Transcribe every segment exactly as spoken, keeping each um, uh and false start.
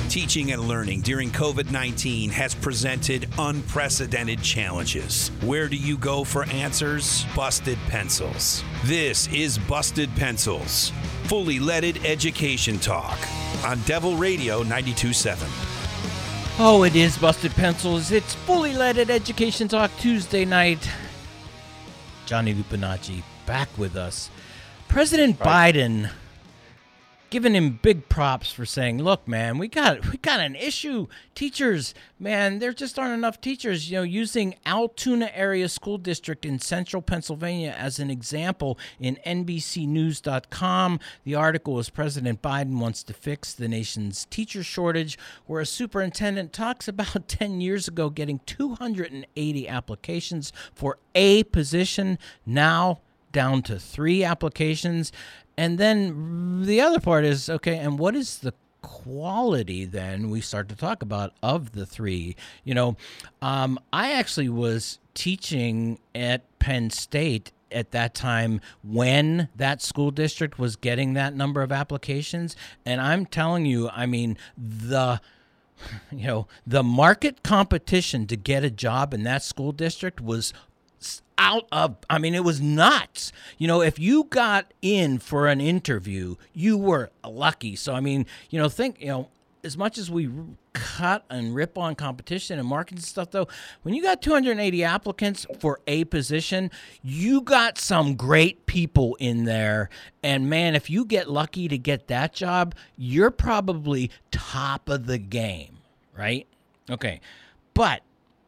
Teaching and learning during COVID nineteen has presented unprecedented challenges. Where do you go for answers? Busted Pencils. This is Busted Pencils, fully leaded education talk on Devil Radio ninety-two point seven. Oh, it is Busted Pencils. It's fully leaded education talk Tuesday night. Johnny Lupinacci back with us. President right. Biden giving him big props for saying, look, man, we got we got an issue. Teachers, man, there just aren't enough teachers. You know, using Altoona Area School District in central Pennsylvania as an example in N B C News dot com. The article is President Biden wants to fix the nation's teacher shortage, where a superintendent talks about ten years ago getting two hundred eighty applications for a position, now down to three applications. And then the other part is, okay, and what is the quality then we start to talk about of the three? You know, um, I actually was teaching at Penn State at that time when that school district was getting that number of applications. And I'm telling you, I mean, the... You know, the market competition to get a job in that school district was out of, I mean, it was nuts. You know, if you got in for an interview, you were lucky. So, I mean, you know, think, you know, as much as we cut and rip on competition and marketing stuff, though, when you got two hundred eighty applicants for a position, you got some great people in there. And, man, if you get lucky to get that job, you're probably top of the game, right? Okay, but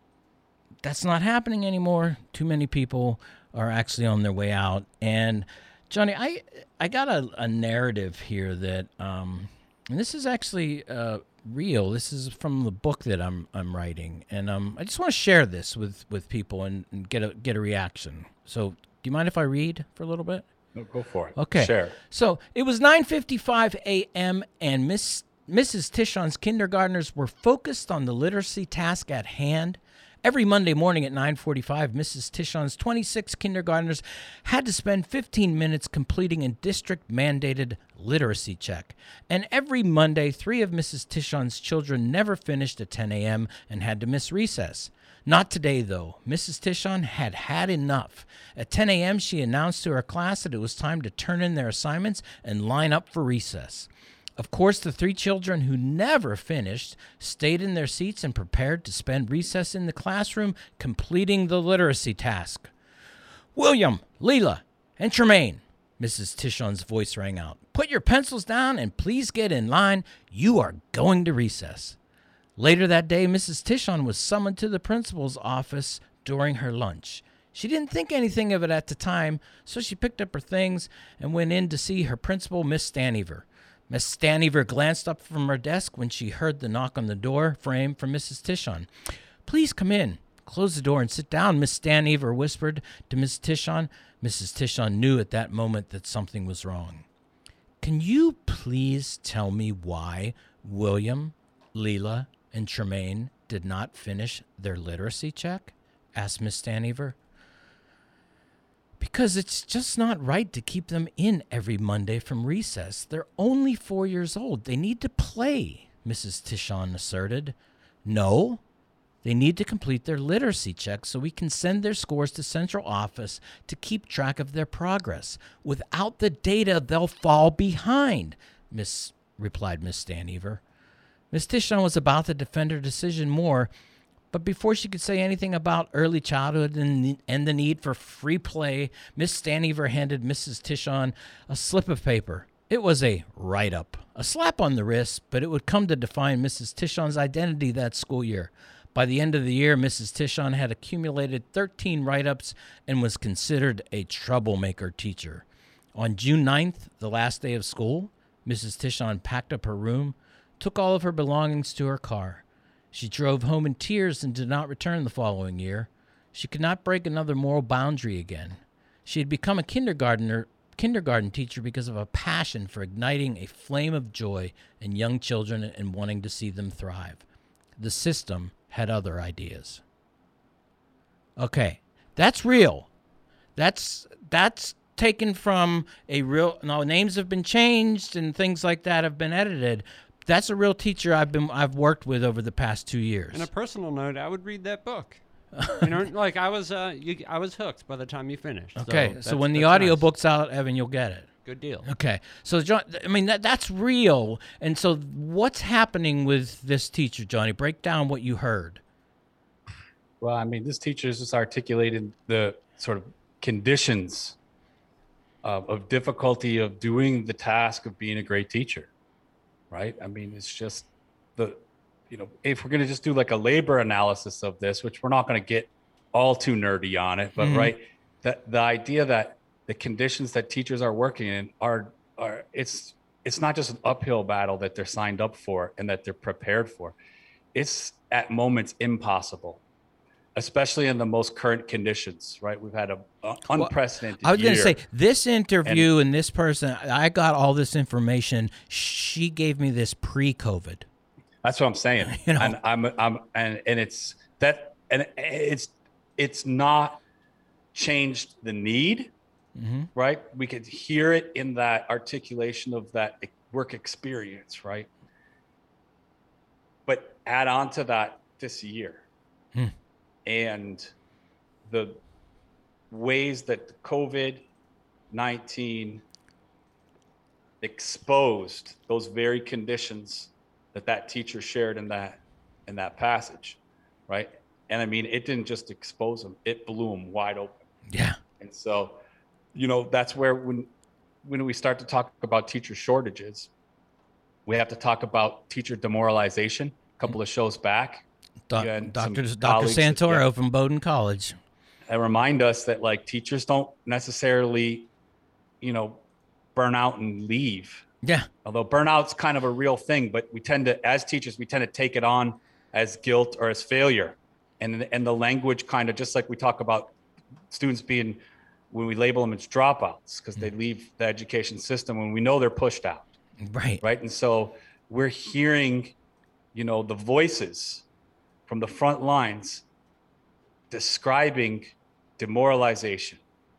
that's not happening anymore. Too many people are actually on their way out. And, Johnny, I I got a, a narrative here that, um, and this is actually uh, real. This is from the book that I'm I'm writing, and um, I just want to share this with, with people and, and get a get a reaction. So, do you mind if I read for a little bit? No, go for it. Okay. Share. So it was nine fifty-five a.m. and Miss Missus Tishon's kindergartners were focused on the literacy task at hand. Every Monday morning at nine forty-five, Missus Tishon's twenty-six kindergartners had to spend fifteen minutes completing a district-mandated literacy check. And every Monday, three of Missus Tishon's children never finished at ten a.m. and had to miss recess. Not today, though. Missus Tishon had had enough. At ten a.m., she announced to her class that it was time to turn in their assignments and line up for recess. Of course, the three children who never finished stayed in their seats and prepared to spend recess in the classroom completing the literacy task. William, Leela, and Tremaine, Missus Tishon's voice rang out. Put your pencils down and please get in line. You are going to recess. Later that day, Missus Tishon was summoned to the principal's office during her lunch. She didn't think anything of it at the time, so she picked up her things and went in to see her principal, Miss Stanever. Miss Stanever glanced up from her desk when she heard the knock on the door frame from Missus Tishon. Please come in. Close the door and sit down, Miss Stanever whispered to Miss Tishon. Missus Tishon knew at that moment that something was wrong. Can you please tell me why William, Leela, and Tremaine did not finish their literacy check? Asked Miss Stanever. Because it's just not right to keep them in every Monday from recess. They're only four years old. They need to play, Missus Tishon asserted. No, they need to complete their literacy check so we can send their scores to central office to keep track of their progress. Without the data, they'll fall behind, Miss replied Miss Stanever. Miss Tishon was about to defend her decision more, but before she could say anything about early childhood and, and the need for free play, Miss Stanever handed Missus Tishon a slip of paper. It was a write-up, a slap on the wrist, but it would come to define Missus Tishon's identity that school year. By the end of the year, Missus Tishon had accumulated thirteen write-ups and was considered a troublemaker teacher. On June ninth, the last day of school, Missus Tishon packed up her room, took all of her belongings to her car. She drove home in tears and did not return the following year. She could not break another moral boundary again. She had become a kindergartner, kindergarten teacher because of a passion for igniting a flame of joy in young children and wanting to see them thrive. The system had other ideas. Okay, that's real. That's that's taken from a real. Now, names have been changed and things like that have been edited. that's a real teacher I've been I've worked with over the past two years. On a personal note, I would read that book. You know, like I was, uh, you, I was hooked by the time you finished. Okay, so, so when the that's audio nice. book's out, Evan, you'll get it. Good deal. Okay, so John, I mean that that's real. And so, what's happening with this teacher, Johnny? Break down what you heard. Well, I mean, this teacher has just articulated the sort of conditions of, of difficulty of doing the task of being a great teacher, right? I mean, it's just the, you know, if we're going to just do like a labor analysis of this, which we're not going to get all too nerdy on it, but mm-hmm. right, that the idea that the conditions that teachers are working in are, are it's, it's not just an uphill battle that they're signed up for and that they're prepared for. It's at moments impossible, especially in the most current conditions, right? We've had a, a unprecedented well, I was going to year. say, this interview and, and this person, I got all this information. She gave me this pre-COVID. That's what I'm saying. You know? And I'm, I'm, and, and it's that, and it's, it's not changed the need, mm-hmm. right? We could hear it in that articulation of that work experience, right? But add on to that this year. Hmm. And the ways that COVID nineteen exposed those very conditions that that teacher shared in that in that passage, right? And I mean, it didn't just expose them; it blew them wide open. Yeah. And so, you know, that's where when when we start to talk about teacher shortages, we have to talk about teacher demoralization. A couple of shows back. Doctor Doctor Santoro yeah, from Bowdoin College. And remind us that like teachers don't necessarily, you know, burn out and leave. Yeah. Although burnout's kind of a real thing, but we tend to, as teachers, we tend to take it on as guilt or as failure. And, and the language kind of, just like we talk about students being, when we label them as dropouts, because mm. they leave the education system when we know they're pushed out. Right. Right. And so we're hearing, you know, the voices from the front lines describing demoralization,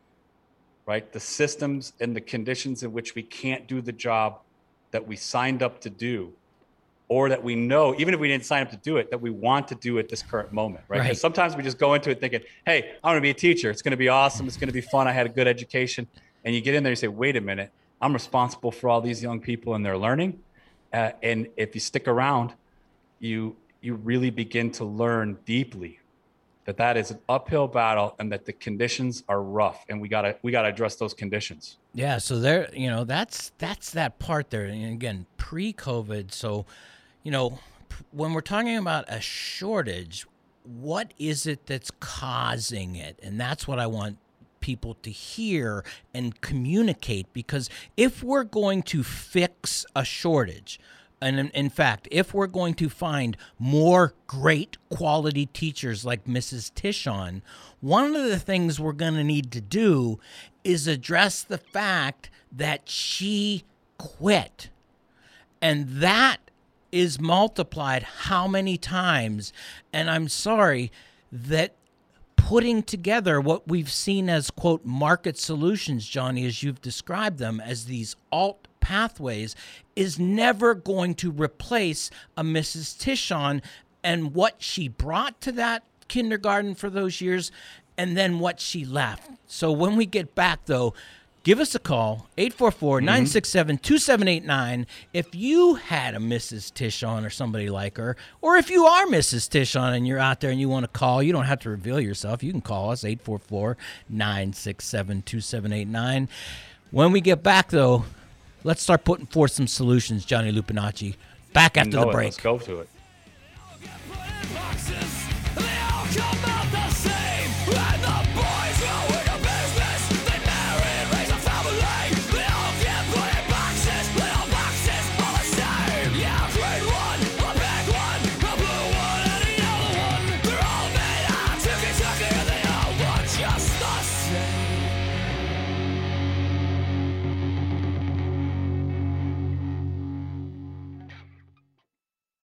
right? The systems and the conditions in which we can't do the job that we signed up to do, or that we know, even if we didn't sign up to do it, that we want to do at this current moment, right? Because right. sometimes we just go into it thinking, hey, I'm gonna be a teacher. It's gonna be awesome. It's gonna be fun. I had a good education. And you get in there and you say, wait a minute, I'm responsible for all these young people and their learning. Uh, and if you stick around, you you really begin to learn deeply that that is an uphill battle and that the conditions are rough, and we gotta we gotta address those conditions. Yeah, so there, you know, that's that's that part there. And again, pre-COVID. So, you know, when we're talking about a shortage, what is it that's causing it? And that's what I want people to hear and communicate, because if we're going to fix a shortage, and in, in fact, if we're going to find more great quality teachers like Missus Tishon, one of the things we're going to need to do is address the fact that she quit. And that is multiplied how many times? And I'm sorry that putting together what we've seen as, quote, market solutions, Johnny, as you've described them as these alt pathways, is never going to replace a Missus Tishon and what she brought to that kindergarten for those years, and then what she left. So when we get back, though, give us a call, eight four four, nine six seven, two seven eight nine, if you had a Missus Tishon or somebody like her, or if you are Missus Tishon and you're out there and you want to call. You don't have to reveal yourself. You can call us, eight four four, nine six seven, two seven eight nine. When we get back, though, let's start putting forth some solutions, Johnny Lupinacci. Back after the break. Let's go to it.